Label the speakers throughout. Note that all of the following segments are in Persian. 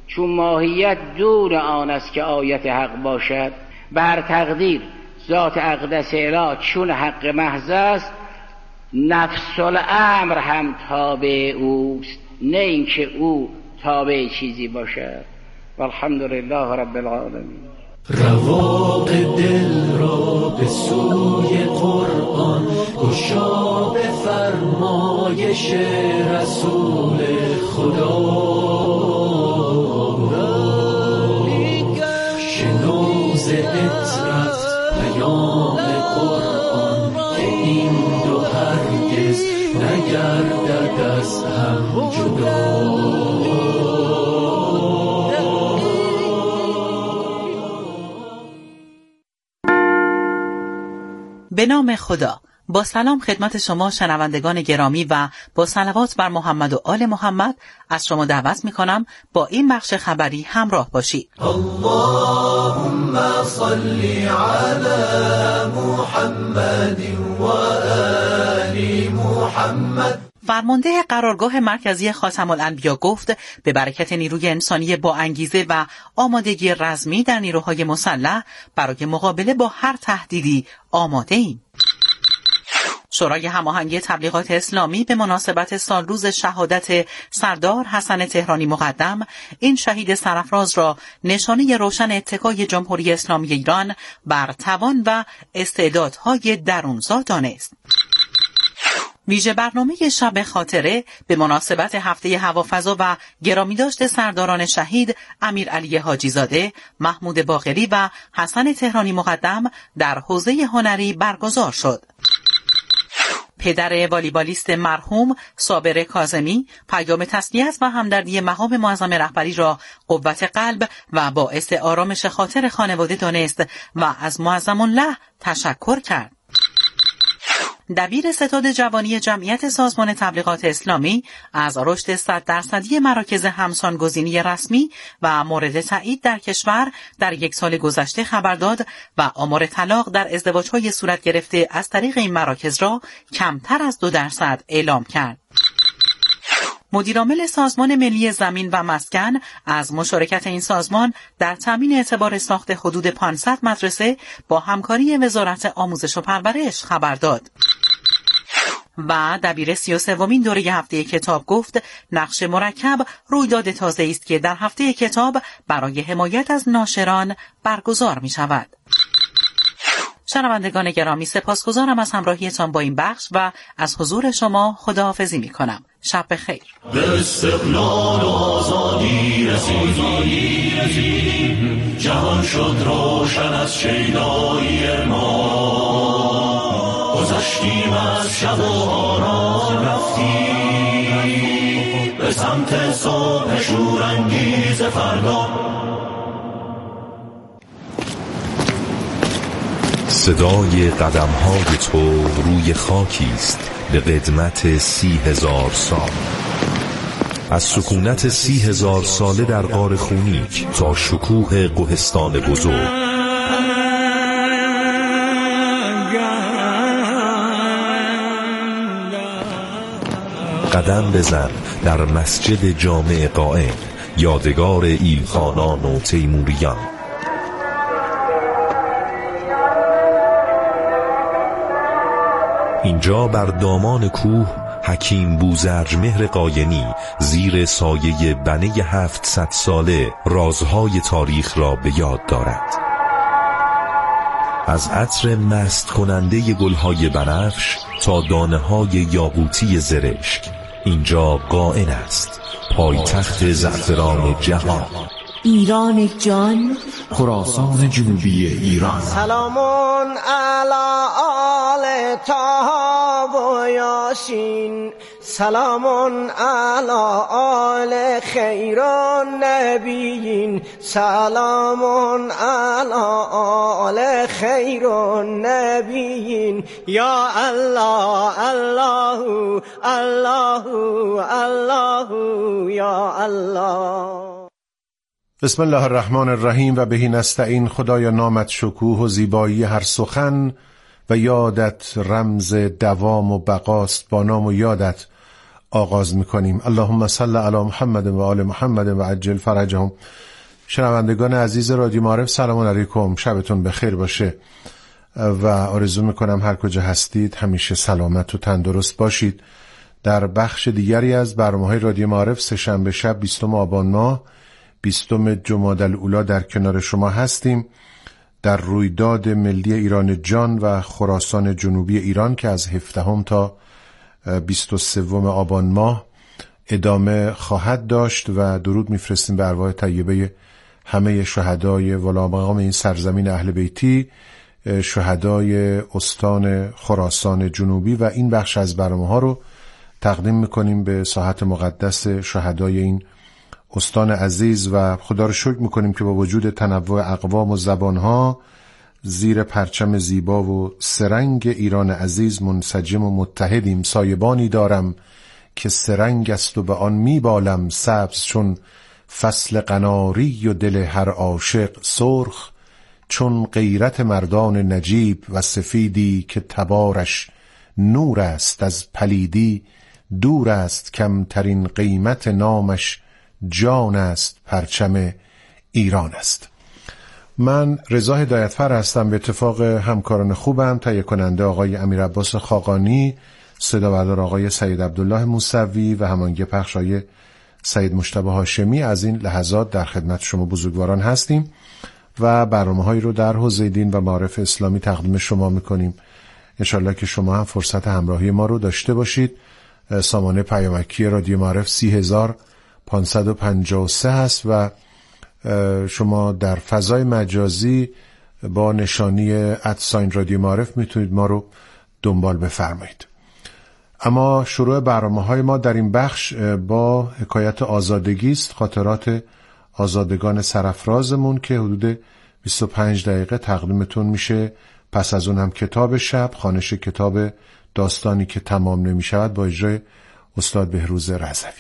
Speaker 1: چون ماهیت دون آن است که آیت حق باشد، بر تقدیر ذات اقدس اله چون حق محض است، نفس الامر هم تابع اوست، نه اینکه او تابع چیزی باشد. والحمدلله رب العالمین.
Speaker 2: رواق دل را به سوی قرآن گشا، به فرمایش رسول خدا. شنو ز عطرت پیام قرآن که این دو هرگز نگردد از هم جدا.
Speaker 3: به نام خدا. با سلام خدمت شما شنوندگان گرامی و با صلوات بر محمد و آل محمد از شما دعوت می‌کنم با این بخش خبری همراه باشید.
Speaker 2: اللهم صل علی محمد و آل محمد.
Speaker 3: فرمانده قرارگاه مرکزی خاتم الانبیا گفت به برکت نیروی انسانی با انگیزه و آمادگی رزمی در نیروهای مسلح برای مقابله با هر تهدیدی آماده ایم. شورای هماهنگی تبلیغات اسلامی به مناسبت سالروز شهادت سردار حسن تهرانی مقدم، این شهید سرافراز را نشانه روشن اتکای جمهوری اسلامی ایران بر توان و استعدادهای درونزا دانست. ویژه برنامه شب خاطره به مناسبت هفته هوافضا و گرامیداشت سرداران شهید امیرعلی حاجیزاده، محمود باقری و حسن تهرانی مقدم در حوزه هنری برگزار شد. پدر والیبالیست مرحوم صابر کاظمی پیام تسلیت و همدردی مقام معظم رهبری را قوت قلب و باعث آرامش خاطر خانواده دانست و از معظم الله تشکر کرد. دبیر ستاد جوانی جمعیت سازمان تبلیغات اسلامی از رشد 100% مراکز همسانگزینی رسمی و مورد تایید در کشور در یک سال گذشته خبر داد و آمار طلاق در ازدواج‌های صورت گرفته از طریق این مراکز را کمتر از 2% اعلام کرد. مدیرعامل سازمان ملی زمین و مسکن از مشارکت این سازمان در تامین اعتبار ساخت حدود 500 مدرسه با همکاری وزارت آموزش و پرورش خبر داد. و دبیر 33مین دوره هفته کتاب گفت نقش مرکب رویداد تازه است که در هفته کتاب برای حمایت از ناشران برگزار می شود. شنوندگان گرامی، سپاسگزارم از همراهیتان با این بخش و از حضور شما خداحافظی می کنم. شب بخیر.
Speaker 2: به استقلال و آزادی رسیدیم، جهان شد روشن از شیدایی ما، گذشتیم از شب و آرام رفتیم به سمت صبح شورانگیز فردا.
Speaker 4: صدای قدم‌های تو روی خاکی است به قدمت 30,000 سال، از سکونت 30,000 ساله در غار خونیک تا شکوه کوهستان بزرگ. قدم بزن در مسجد جامع قائم، یادگار ایلخانان و تیموریان. اینجا بر دامان کوه حکیم بوزرجمهر قاینی زیر سایه بنه 700 ساله رازهای تاریخ را به یاد دارد. از عطر مست کننده گلهای بنفش تا دانه‌های یاقوتی زرشک، اینجا قائن است پایتخت زعفران جهان.
Speaker 5: ایران جان،
Speaker 6: خراسان جنوبی ایران.
Speaker 7: سلامون علی آل طه و یاسین، سلامون علی آل خیر النبیین، سلامون علی آل خیر النبیین. یا الله الله الله الله یا الله.
Speaker 8: بسم الله الرحمن الرحیم و بهی نستعین. خدایا نامت شکوه و زیبایی هر سخن و یادت رمز دوام و بقاست. با نام و یادت آغاز میکنیم. اللهم صل علی محمد و آل محمد و عجل فرجهم. شنوندگان عزیز رادیو معارف سلام علیکم، شبتون بخیر باشه و آرزو میکنم هر کجا هستید همیشه سلامت و تندرست باشید. در بخش دیگری از برنامه‌های رادیو معارف سه‌شنبه شب 20 آبان ماه 20 جمادی الاولی در کنار شما هستیم در رویداد ملی ایران جان و خراسان جنوبی ایران که از 17 تا 23 آبان ماه ادامه خواهد داشت و درود میفرستیم به ارواح طیبه همه شهدای والامقام این سرزمین اهل بیتی، شهدای استان خراسان جنوبی، و این بخش از برنامه‌ها رو تقدیم میکنیم به ساحت مقدس شهدای این استان عزیز و خدا رو شکر میکنیم که با وجود تنوع اقوام و زبانها زیر پرچم زیبا و سرنگ ایران عزیز منسجم و متحدیم. سایبانی دارم که سرنگ است و به آن میبالم، سبز چون فصل قناری و دل هر عاشق سرخ چون غیرت مردان نجیب، و سفیدی که تبارش نور است از پلیدی دور است، کمترین قیمت نامش جان است پرچم ایران است. من رضا هدایتفر هستم، به اتفاق همکاران خوبم تهیه کننده آقای امیر عباس خاقانی، صدا بردار آقای سید عبدالله موسوی و هماهنگ پخش آقای سید مجتبی هاشمی. از این لحظات در خدمت شما بزرگواران هستیم و برنامه‌هایی رو در حوزه دین و معارف اسلامی تقدیم شما می‌کنیم. انشالله که شما هم فرصت همراهی ما رو داشته باشید. سامانه پیامکی رادیو معارف 30553 هست و شما در فضای مجازی با نشانی @ رادیو معارف میتونید ما رو دنبال بفرمایید. اما شروع برنامه‌های ما در این بخش با حکایت آزادگی است، خاطرات آزادگان سرافرازمون که حدود 25 دقیقه تقدیمتون میشه. پس از اون هم کتاب شب، خوانش کتاب داستانی که تمام نمیشود با اجرای استاد بهروز رضوی.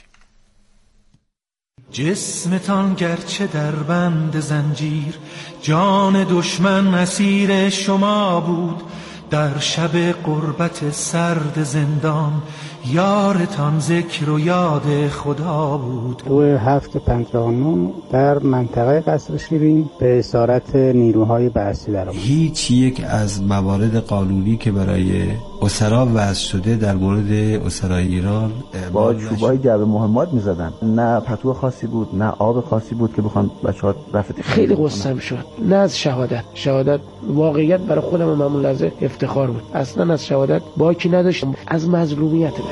Speaker 9: جسمتان گرچه در بند زنجیر، جان دشمن اسیر شما بود. در شب غربت سرد زندان، یارتان ذکر و یاد خدا بود.
Speaker 10: 2759 در منطقه قصر شیرین به اسارت نیروهای بعثی در آمد.
Speaker 11: هیچ یک از موارد قانونی که برای اسرا وضع شده در مورد اسرای ایران
Speaker 12: با چوبای جعبه مهمات می‌زدن، نه پتو خاصی بود نه آب خاصی بود که بخوان بچه‌ها رفت.
Speaker 13: خیلی قصه‌ام شد، نه از شهادت واقعیت برای خودم معمول لحظه افتخار بود، اصلا از شهادت باکی نداشتم، از مظلومیت بچه.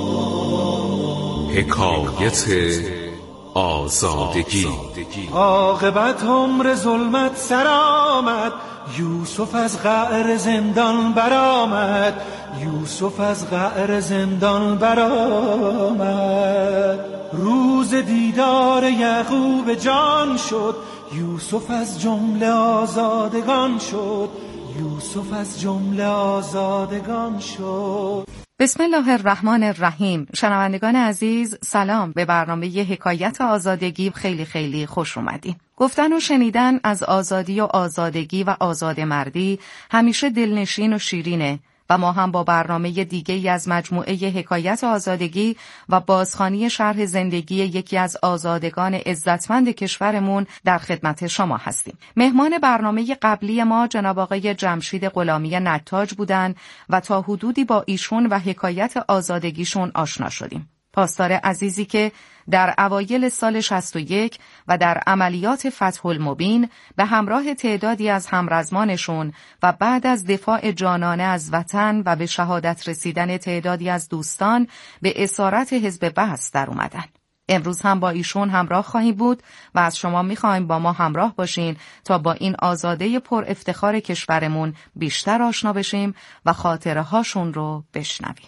Speaker 4: حکایت آزادگی.
Speaker 9: عاقبت عمر ظلمت سر آمد، یوسف از قعر زندان برآمد. یوسف از قعر زندان برآمد، روز دیدار یعقوب جان شد. یوسف از جمله آزادگان شد. یوسف از جمله آزادگان شد.
Speaker 14: بسم الله الرحمن الرحیم. شنوندگان عزیز سلام، به برنامه حکایت آزادگی خیلی خیلی خوش اومدین. گفتن و شنیدن از آزادی و آزادگی و آزادمردی همیشه دلنشین و شیرینه و ما هم با برنامه دیگه‌ای از مجموعه حکایت آزادگی و بازخوانی شرح زندگی یکی از آزادگان عزتمند کشورمون در خدمت شما هستیم. مهمان برنامه قبلی ما جناب آقای جمشید غلامی نتاج بودن و تا حدودی با ایشون و حکایت آزادگیشون آشنا شدیم. پاسدار عزیزی که در اوایل سال 61 و در عملیات فتح المبین به همراه تعدادی از همرزمانشون و بعد از دفاع جانانه از وطن و به شهادت رسیدن تعدادی از دوستان به اسارت حزب بعث در اومدن. امروز هم با ایشون همراه خواهیم بود و از شما میخوایم با ما همراه باشین تا با این آزاده پر افتخار کشورمون بیشتر آشنا بشیم و خاطره هاشون رو بشنویم.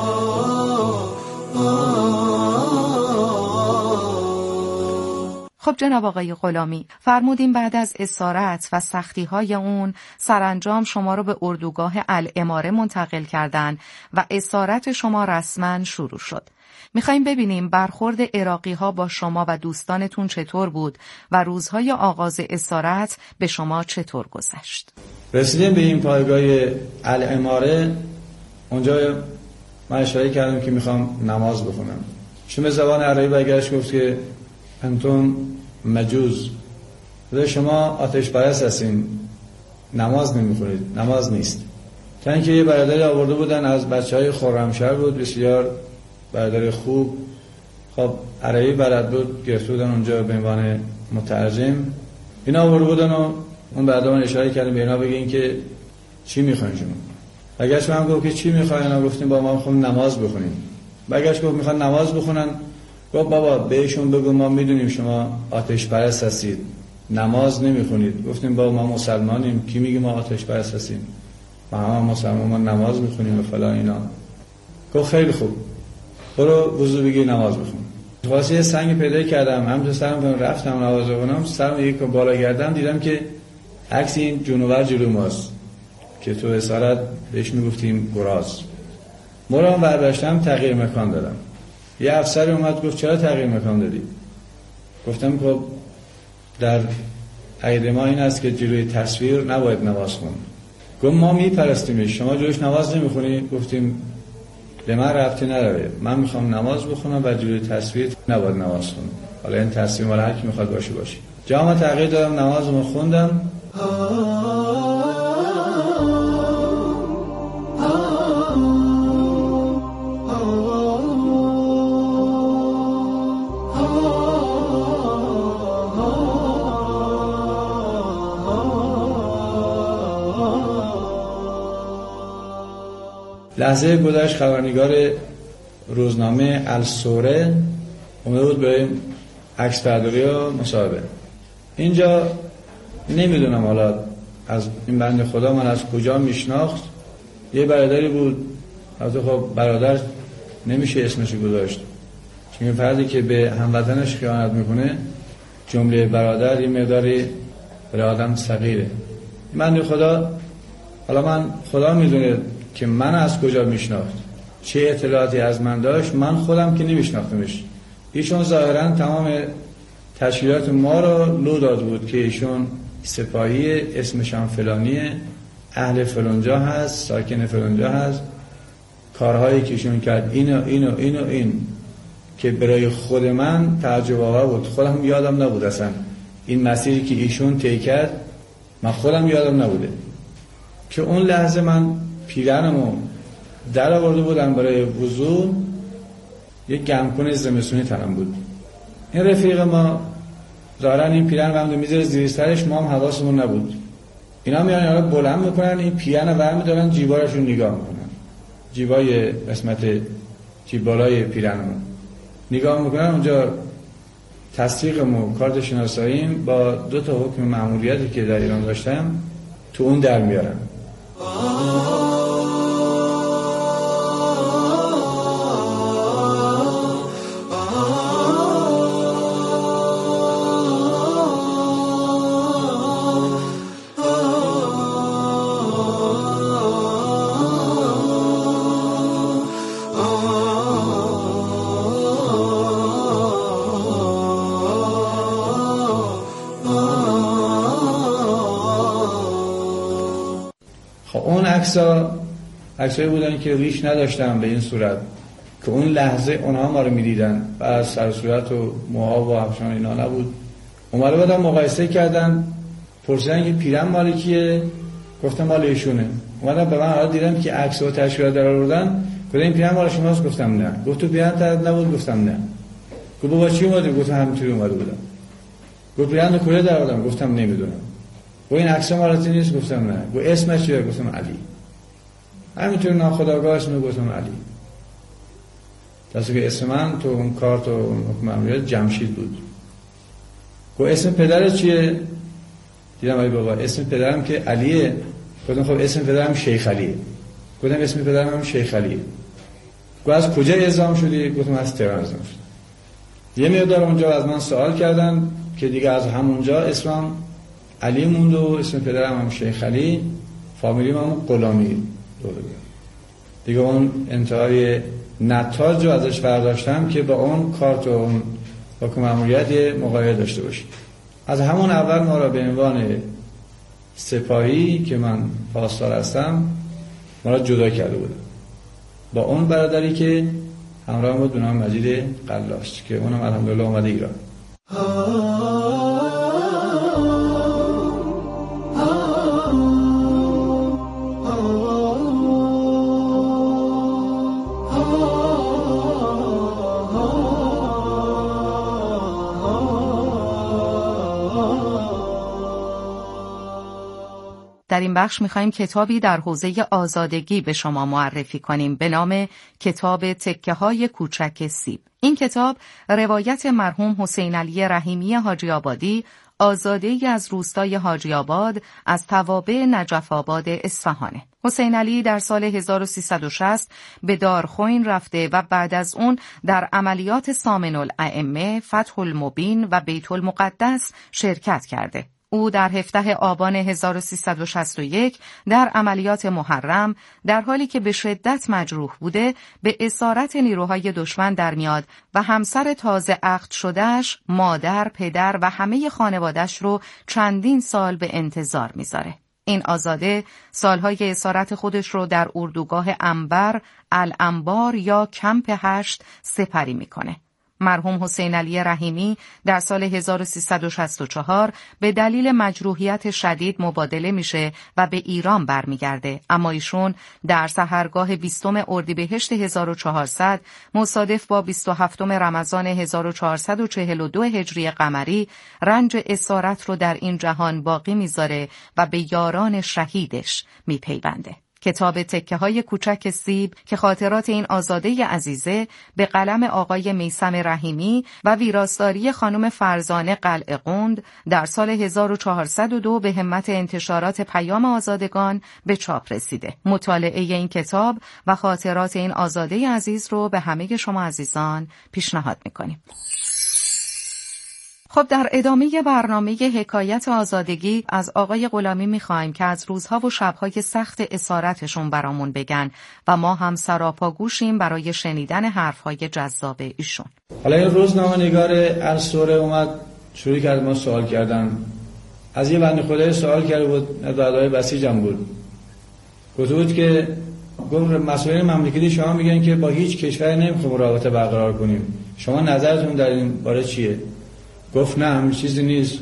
Speaker 14: خب خب جناب آقای غلامی، فرمودین بعد از اسارت و سختی‌های اون سرانجام شما رو به اردوگاه الاماره منتقل کردن و اسارت شما رسما شروع شد. میخوایم ببینیم برخورد عراقی‌ها با شما و دوستانتون چطور بود و روزهای آغاز اسارت به شما چطور گذشت؟
Speaker 15: رسیدیم به این پایگاه الاماره. اونجا من اشاره کردم که میخوام نماز بخونم. شما زبان عربی برگشت گفت که انتم مجوز، شما آتش پرست هستین، نماز نمیخونید، نماز نیست. تا اینکه یه برادری آورده بودن از بچهای خرمشهر بود، بسیار برادر خوب، خب عربی بلد بود، گرفته بودن اونجا به عنوان مترجم. اینا آورده بودن و اون بعدا من اشاره کردم به اینا بگین که چی میخواین شما. بگشت من گفت که چی میخواین؟ اینا گفتیم با ما میخوایم نماز بخونیم. بگشت گفت میخوان نماز بخونن. گفت بابا بهشون بگو ما میدونیم شما آتش پرست هستید، نماز نمیخونید. گفتیم بابا ما مسلمانیم، کی میگه ما آتش پرست هستیم؟ ما مسلمان، ما نماز میخونیم و فلان اینا. گفت خیلی خوب، برو وضو بگیر نماز بخون. واسه یه سنگ پیدا کردم، همونجا سرم رفتم نماز بخونم، سرم یک بالا گردم دیدم که عکس این جنوبر جلو ماست که تو اسارت بهش میگفتیم گراز. مرام برداشتم تغییر مکان دادم. یه افسر اومد گفت چرا تغییر مکان دادی؟ گفتم خب در عقیده ما این است که جلوی تصویر نباید نماز خون. گفت ما میپرستیمش، شما جلوش نماز نمیخونی؟ گفتیم به من ربطی نداره، من میخوام نماز بخونم و جلوی تصویر نباید نماز خونم. حالا این تصویر مال هر کی میخواد باشه. جا تغییر دادم، نمازمو خوندم. لحظه گذشت خبرنگار روزنامه السوره اومده بود برای عکس برداری و مصاحبه. اینجا نمیدونم حالا از این بنده خدا من از کجا میشناخت. یه برادری بود، البته خب برادر نمیشه اسمش گذاشت، چون فردی که به هموطنش خیانت میکنه جمله برادر یه مقداری برای آدم صغیره. بنده خدا، حالا من خدا میدونه که من از کجا میشناخت، چه اطلاعاتی از من داشت، من خودم که نمیشناختمش. ایشون ظاهرا تمام تشکیلات ما رو لو داد بود که ایشون سپاهی، اسمش هم فلانیه، اهل فلانجا هست، ساکن فلانجا هست، کارهایی که ایشون کرد این که برای خود من تعجب آور بود. خودم یادم نبود اصلا این مسیری که ایشون طی کرد، من خودم یادم نبوده که اون لحظه من پیرنمو در آورده بودم برای وضو، یک گمکن زمستونی تنم بود. این رفیق ما ظاهرا این پیرن رو میذاره زیر سرش، ما هم حواسمون نبود. اینا میان حالا بلند میکنن، این پیرن رو برمی‌دارن، جیبارشون نگاه میکنن، جیبای قسمت جیب بالای پیرنمون نگاه میکنن. اونجا تصدیقمو، کارت شناساییم با 2 تا حکم مأموریتی که در ایران داشتم تو اون در میارن. عکسایی بودن که ریش نداشتن به این صورت که اون لحظه اونها ما رو میدیدن و از سر صورت و موها و افشان اینا نبود. اومده بودن مقایسه کردن، پرسیدن که پیرن مال کیه؟ گفتم مال ایشونه. اومدن به من حالا دیدم که عکس و تشکیلات در آوردن، گفتن این پیرن مال شماست؟ گفتم نه. گفت تو پیرن طرف نبود؟ گفتم نه. گفت با چی اومدی؟ گفتم همینطوری اومده بودم. گفت پیرن کجا در آوردم؟ گفتم نمیدونم. گفت این عکس مالت نیست؟ گفتم نه. گفت اسمش چیه؟ گفتم علی. همینطور ناخودآگاه اسم گفتم علی. درسته که اسم من تو اون کارت و حکم مأموریت جمشید بود. گفت اسم پدرت چیه؟ دیدم ای بابا اسم پدرم که علیه. گفتم خب اسم پدرم شیخ علیه. گفتم اسم پدرم هم شیخ علیه. گفت از کجا اعزام شدی؟ گفتم از تهران اعزام شدم. یه مقدار اونجا از من سوال کردن، که دیگه از همونجا اسمم علی موند و اسم پدرم هم شیخ علی، فامیلیم هم غلامی دیگه. اون انتهای نتاج رو ازش برداشتم که با اون کارت و اون با مأموریت مقایسه داشته باشیم. از همون اول ما را به عنوان سپاهی که من پاسدار هستم ما را جدا کرده بود با اون برادری که همراه بود به نام مجید قلاش که اونم الحمدلله اومده ایران.
Speaker 14: در این بخش می‌خوایم کتابی در حوزه آزادگی به شما معرفی کنیم به نام کتاب تکه‌های کوچک سیب. این کتاب روایت مرحوم حسین علی رحیمی حاجی آبادی، آزاده‌ای از روستای حاجی آباد از توابع نجف آباد اصفهانه. حسین علی در سال 1360 به دارخوین رفته و بعد از اون در عملیات سامن الائمه، فتح المبین و بیت المقدس شرکت کرده. او در 17 آبان 1361 در عملیات محرم در حالی که به شدت مجروح بوده به اسارت نیروهای دشمن در میاد و همسر تازه عقد شدهش، مادر، پدر و همه خانوادش رو چندین سال به انتظار میذاره. این آزاده سالهای اسارت خودش رو در اردوگاه انبر، الانبار یا کمپ 8 سپری میکنه. مرحوم حسین علی رحیمی در سال 1364 به دلیل مجروحیت شدید مبادله میشه و به ایران برمیگرده، اما ایشون در سحرگاه 20 اردیبهشت 1400 مصادف با 27 رمضان 1442 هجری قمری رنج اسارت رو در این جهان باقی میذاره و به یاران شهیدش میپیونده. کتاب تکه‌های کوچک سیب که خاطرات این آزاده عزیزه به قلم آقای میثم رحیمی و ویراستاری خانم فرزانه قلعه قند در سال 1402 به همت انتشارات پیام آزادگان به چاپ رسیده. مطالعه این کتاب و خاطرات این آزاده عزیز رو به همه شما عزیزان پیشنهاد می‌کنیم. خب در ادامه برنامه حکایت آزادگی از آقای غلامی می‌خوایم که از روزها و شب‌های سخت اسارتشون برامون بگن و ما هم سراپاگوشیم برای شنیدن حرف‌های جذاب ایشون.
Speaker 15: حالا این روزنامه‌نگار السوره اومد شروع کرد ما سوال کردن. از یه بنده خدای سوال کرده بود، دادای بسیجم بود. گفته بود که مسئولین مملکتی شما میگن که با هیچ کشوری نمیخوایم رابطه برقرار کنیم. شما نظرتون در این باره چیه؟ گفت نه همین چیزی نیست،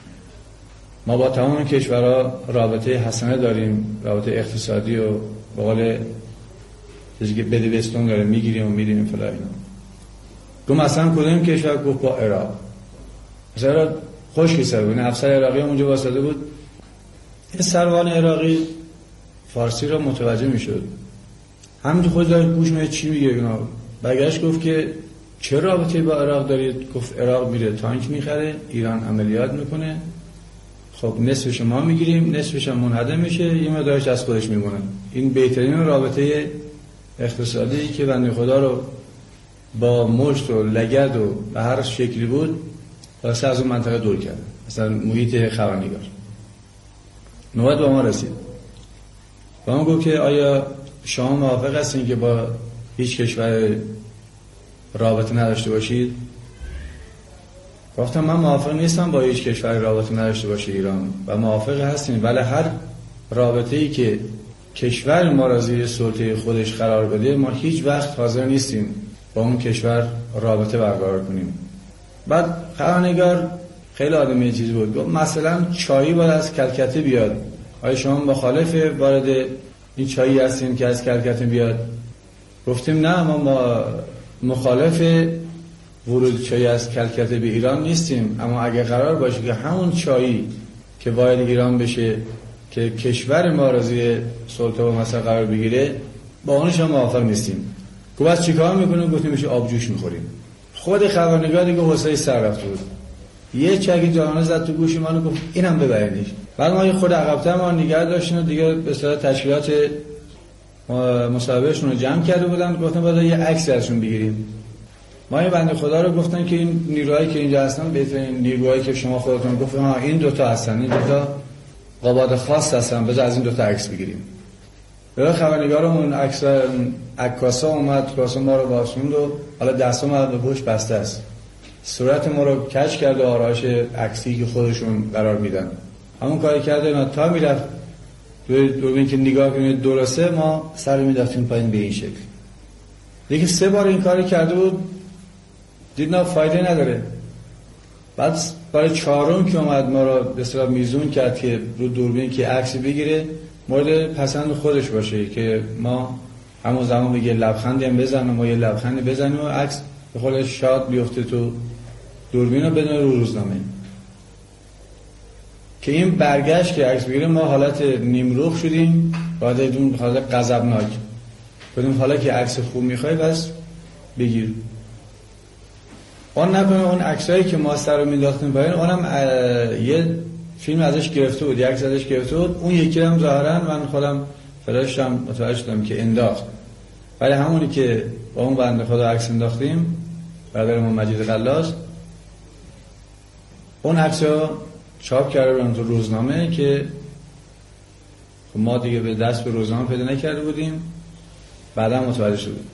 Speaker 15: ما با تمام کشورها رابطه حسنه داریم، رابطه اقتصادی و به قول چیزی که بدبستون داریم، میگیریم و میدیم فلا اینا. گفت مثلا کدوم کشور؟ گفت با عراق. مثلا خوشی سر بود، افسر عراقی هم اونجا واسطه بود. این سروان عراقی فارسی رو متوجه میشد، همین خود داره گوش میده چی میگه اینا. برگشت گفت که چه رابطه با عراق دارید؟ گفت عراق میره تانک میخره، ایران عملیات میکنه، خب نصفش ما میگیریم، نصفش هم منهدم میشه، یه مقدارش از خودش میمونه. این بهترین رابطه اقتصادی که بنده خدا رو با مشت و لگد و به هر شکلی بود واسه از اون منطقه دور کرد، مثلا محیط خبرنگار. نوبت با ما رسید، با ما گفت که آیا شما موافق هستین که با هیچ کشور رابطه نداشته باشید؟ گفتم من موافق نیستم با هیچ کشوری رابطه نداشته باشه ایران، و موافق هستیم، ولی هر رابطه‌ای که کشور ما را زیر سلطه خودش قرار بده ما هیچ وقت حاضر نیستیم با اون کشور رابطه برقرار کنیم. بعد خبرنگار خیلی آدمی چیزی بود، گفت مثلا چایی باید از کلکته بیاد، آیا شما مخالف وارد این چایی هستین که از کلکته بیاد؟ گفتیم نه، ما مخالف ورود چای از کلکته به ایران نیستیم، اما اگه قرار باشه که همون چایی که وارد ایران بشه که کشور ما را زیر سلطه و مثلا قرار بگیره با اونش هم موافق نیستیم. گفت از چیکار میکنیم؟ گفتیم میشه آب جوش میخوریم. خود خبرنگار دیگه حوصله سر رفته بود، یه چکی جانانه زد تو گوش ما، گفت اینم ببرینش. بعد ما خود عقب‌تر ما نگاه داشتیم و دیگه به اصطلاح تشکیلات مصاحبهشون رو جمع کرده بودن، گفتن باید یه عکس ازشون بگیریم. ما این بنده خدا رو گفتن که این نیروهایی که اینجا هستن بهترین نیروهایی که شما خودتون گفتن ها این دوتا هستن، این دوتا قباد خاص هستن، بذار از این دوتا عکس بگیریم. به خبرنگارمون عکاسا اومد، کاسا ما رو باشوند و حالا دستم به پشت بسته است، صورت ما رو کج کرد و آرایش عکسی که خودشون قرار میدن همون کاری کرده. تا میرفت دوربین که نگاه کنید درسته، ما سر میدفتیم پایین به این شکل. دیگه 3 بار این کاری کرده بود، دید نه فایده نداره. بعد برای 4م که اومد ما رو به اصطلاح میزون کرد که رو دوربین که عکسی بگیره مورد پسند خودش باشه، که ما همون زمان بگه لبخندی هم بزنه، ما یه لبخندی بزنیم و عکس به خودش شاد بیفته تو دوربین رو بدون رو روزنامه. که این برگشت که عکس بگیریم ما حالت نیمروخ شدیم، بعد اون حالت غضبناک بدون. حالا که عکس خوب میخوای بس بگیر. اون نکنه اون عکسایی که ما سر رو مینداختیم پایین، اونم یه فیلم ازش گرفته بود، یک عکس ازش گرفته بود. اون یکی هم ظاهرا من خودم فراشتم متوجه شدم که انداخت، ولی همونی که با اون بنده خدا عکس انداختیم برادرمون مجید قلاس، اون عکسو چاپ کرده بودم تو روزنامه که ما دیگه به دست به روزنامه پیدا نکرده بودیم، بعدا متوجه شدیم.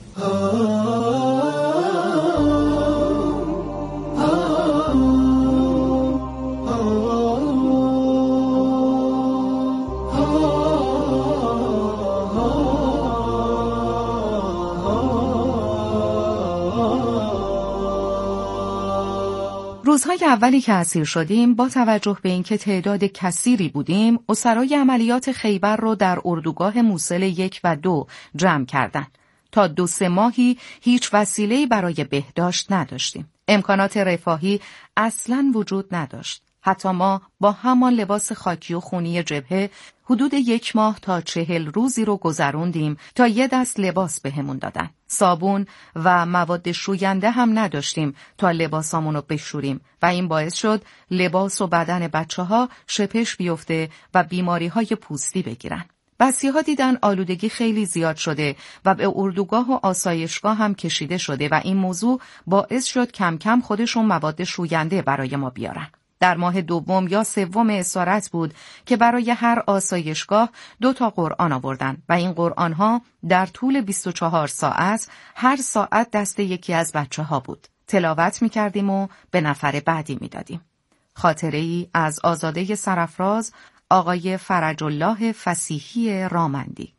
Speaker 14: روزهای اولی که اسیر شدیم با توجه به اینکه تعداد کثیری بودیم، اسرای عملیات خیبر رو در اردوگاه موصل 1 و 2 جمع کردند. تا 2-3 ماهی هیچ وسیله‌ای برای بهداشت نداشتیم. امکانات رفاهی اصلاً وجود نداشت. حتی ما با همان لباس خاکی و خونی جبهه حدود 1 ماه تا 40 روزی رو گذروندیم تا یه دست لباس بهمون دادن. صابون و مواد شوینده هم نداشتیم تا لباسامون رو بشوریم و این باعث شد لباس و بدن بچه‌ها شپش بیفته و بیماری‌های پوستی بگیرن. بسی‌ها دیدن آلودگی خیلی زیاد شده و به اردوگاه و آسایشگاه هم کشیده شده و این موضوع باعث شد کم کم خودشون مواد شوینده برای ما بیارن. در ماه 2 یا 3 اسارت بود که برای هر آسایشگاه 2 قرآن آوردن و این قرآن‌ها در طول 24 ساعت هر ساعت دست یکی از بچه‌ها بود. تلاوت می‌کردیم و به نفر بعدی می‌دادیم. خاطره‌ای از آزاده سرافراز آقای فرج الله فسیحی رامندی.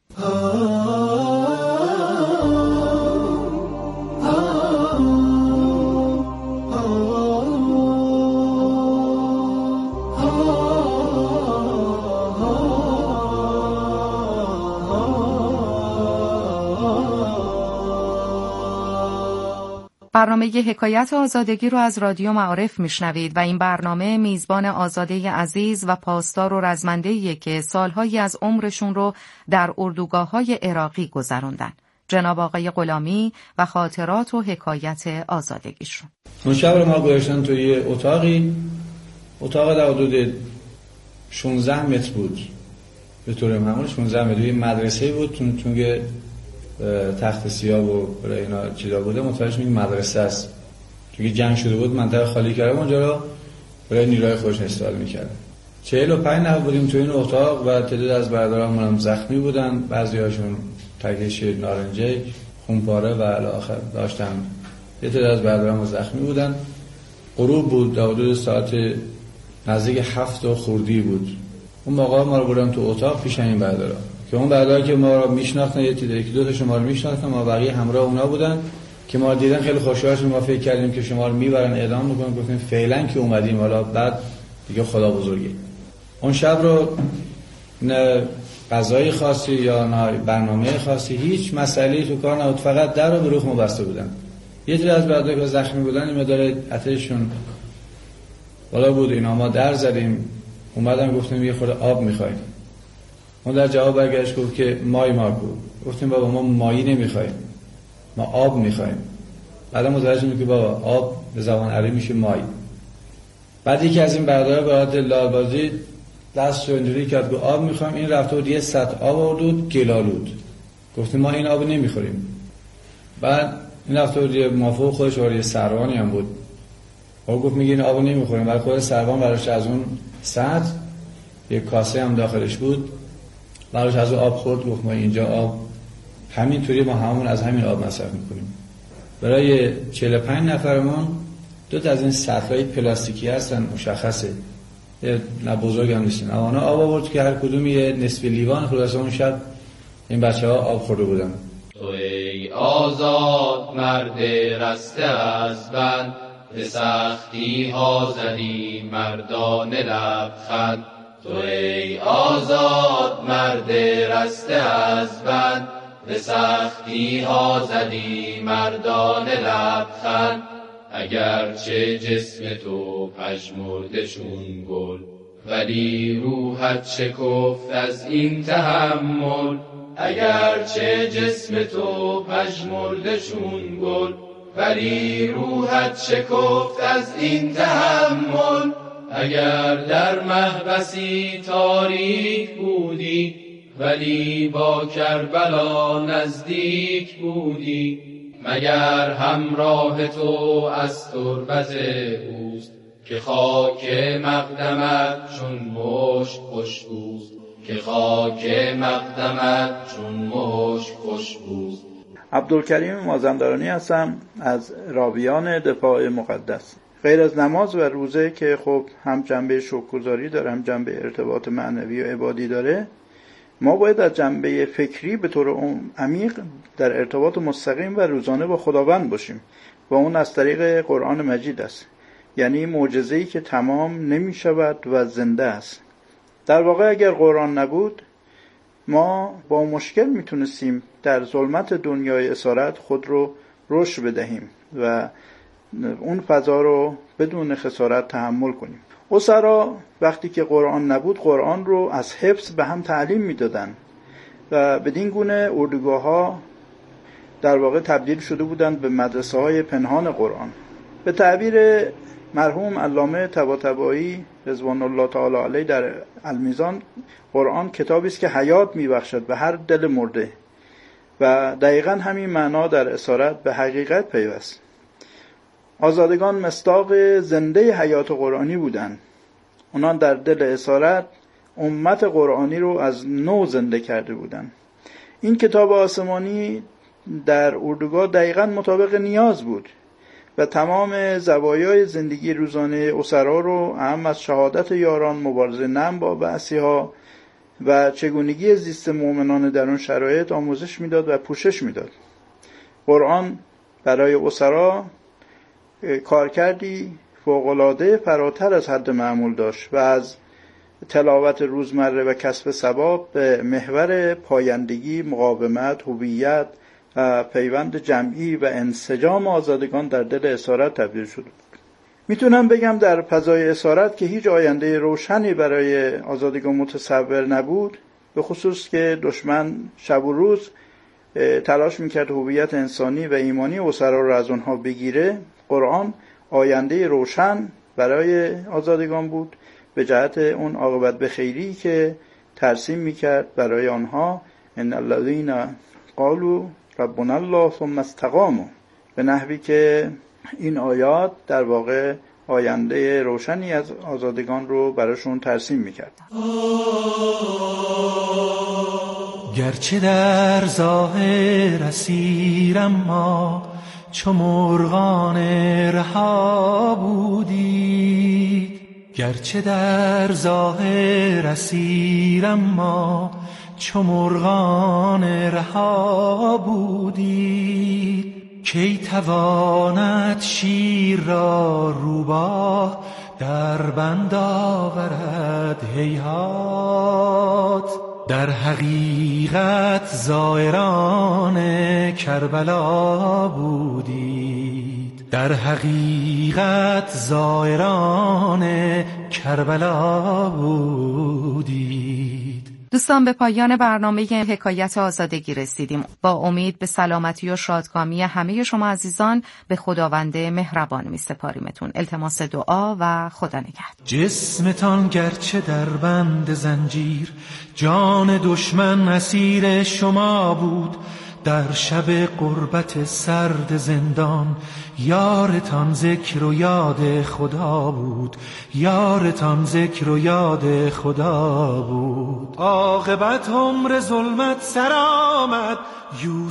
Speaker 14: برنامه حکایت آزادگی رو از رادیو معارف میشنوید و این برنامه میزبان آزاده عزیز و پاسدار و رزمنده‌ایه که سالهایی از عمرشون رو در اردوگاه‌های عراقی گذروندن. جناب آقای غلامی و خاطرات و حکایت آزادگیشون.
Speaker 15: اون شب رو ما گذاشتن توی یه اتاق در حدود 16 متر بود، به طور معمول 16 متر. یه مدرسه بود چون که تخت سیاه و برای اینا چیزا بوده، متوجه میگه مدرسه است. چون که جنگ شده بود منطقه خالی کرده، اونجا رو برای نیروهای خودش استفاده می‌کرد. 45 نفر بودیم تو این اتاق و تعداد از برادرامون هم زخمی بودن، بعضی‌هاشون تکش نارنجک، خونپاره و الی آخر داشتن. یه تعداد از برادرامون زخمی بودن. غروب بود، حدود ساعت نزدیک 7 خردی بود. اون موقع ما رو بردن تو اتاق پیش این برادرها که اون بعدا که ما رو میشناختن، یکی دو تا شما رو میشناختن، ما بقیه همراه اونا بودن که ما دیدن خیلی خوشحال شدیم. ما فکر کردیم که شما رو میبرن اعدام میکنن، گفتیم فعلا که اومدیم، حالا بعد دیگه خدا بزرگی. اون شب رو نه غذای خاصی یا نه برنامه خاصی، هیچ مسئله‌ای تو کار نبود، فقط در رو به روخ ما بسته بودن. یه جوری از بعدا که زخمی بودن این مدار اتشون بالا بود، اینا ما در زدیم، اومدن گفتیم یه خورده آب می‌خوایم. اون در جواب برگشت گفت که مای مارکو. گفتیم بابا ما مایی نمیخوایم، ما آب میخوایم. بعد متوجه شدیم که بابا آب به زبان عربی میشه مای. بعد یکی از این برادرها به حالت لالبازی دست رو اینجوری کرد گفت آب میخوایم. این رفت و یه سطح آب آورد گلالود. گفتیم ما این آب نمیخوریم. بعد این رفته بود یه مافوق خودش یه سروانی هم بود. گفت میگه این آبو نمیخوریم، ولی خود سروان براش از اون سطح یه کاسه هم داخلش بود براش از اون آب خورد. گفت ما اینجا آب همینطوری ما همون از همین آب مصرف میکنیم. برای 45 نفرمون 2 از این سطلای پلاستیکی هستن مشخصه، نه بزرگ هم نیستن. اونا آب آورد که هر کدوم یه نصف لیوان خلاصه اون شب این بچه‌ها آب خورده بودن.
Speaker 16: تو ای آزاد مرد رسته از بند، به سختی ها زدی مردانه لبخند. تو ای آزاد مرد رسته از بند، به سختی ها زدی مردانه لبخند. اگرچه جسم تو پژمرده چون گل، ولی روحت شکفت از این تحمل. اگرچه جسم تو پژمرده چون گل، ولی روحت شکفت از این تحمل. اگر در محبسی تاریک بودی، ولی با کربلا نزدیک بودی. مگر همراه تو از تربت اوست، که خاک مقدمت چون مشک خوشبوست. که خاک مقدمت چون مشک خوشبوست.
Speaker 17: عبدالکریم مازندرانی هستم از راویان دفاع مقدس. غیر از نماز و روزه که خب هم جنبه شکرگزاری داره هم جنبه ارتباط معنوی و عبادی داره، ما باید از جنبه فکری به طور عمیق در ارتباط مستقیم و روزانه با خداوند باشیم و اون از طریق قرآن مجید است. یعنی معجزه‌ای که تمام نمی شود و زنده است. در واقع اگر قرآن نبود ما با مشکل میتونستیم در ظلمت دنیای اسارت خود رو رشد بدهیم و اون فضا رو بدون خسارت تحمل کنیم. اسرا وقتی که قرآن نبود قرآن رو از حفظ به هم تعلیم میدادن و بدین گونه اردوگاه‌ها در واقع تبدیل شده بودند به مدرسه‌های پنهان قرآن. به تعبیر مرحوم علامه طباطبایی رضوان الله تعالی علیه در المیزان، قرآن کتابی است که حیات میبخشد به هر دل مرده و دقیقاً همین معنا در اسارت به حقیقت پیوست. آزادگان مصداق زنده حیات قرآنی بودند. اونان در دل اسارت امت قرآنی رو از نو زنده کرده بودند. این کتاب آسمانی در اردوگاه دقیقاً مطابق نیاز بود و تمام زوایای زندگی روزانه اسرا رو اهم از شهادت یاران، مبارزه نرم با بعثی‌ها و چگونگی زیست مؤمنان در اون شرایط آموزش میداد و پوشش میداد. قرآن برای اسرا کارکردی فوق‌العاده فراتر از حد معمول داشت و از تلاوت روزمره و کسب ثواب به محور پایندگی، مقاومت، هویت و پیوند جمعی و انسجام آزادگان در دل اسارت تبدیل شده بود. میتونم بگم در فضای اسارت که هیچ آینده روشنی برای آزادگان متصور نبود، به خصوص که دشمن شب و روز تلاش میکرد هویت انسانی و ایمانی اسرا را از آنها بگیره. قرآن آینده روشن برای آزادگان بود به جهت اون عاقبت به خیری که ترسیم میکرد برای آنها. ان الذين قالوا ربنا الله ثم استقاموا، به نحوی که این آیات در واقع آینده روشنی از آزادگان رو براشون ترسیم میکرد.
Speaker 9: گرچه در ظاهر اسیرم ما، چو مرغان رها بودید. گرچه در ظاهر اسیرم ما، چو مرغان رها بودید. کی تواند شیر را روباه در بند آورد هیهات. در حقیقت زائران کربلا بودید. در حقیقت زائران کربلا بودید.
Speaker 14: دوستان به پایان برنامه حکایت آزادگی رسیدیم. با امید به سلامتی و شادکامی همه شما عزیزان به خداوند مهربان می سپاریمتون. التماس دعا و خدا نگهدار.
Speaker 9: جسمتان گرچه در بند زنجیر، جان دشمن اسیر شما بود. در شب غربت سرد زندان. یارتان ذکر و یاد خدا بود، یارتان ذکر و یاد خدا بود. عاقبت عمر ظلمت سر آمد،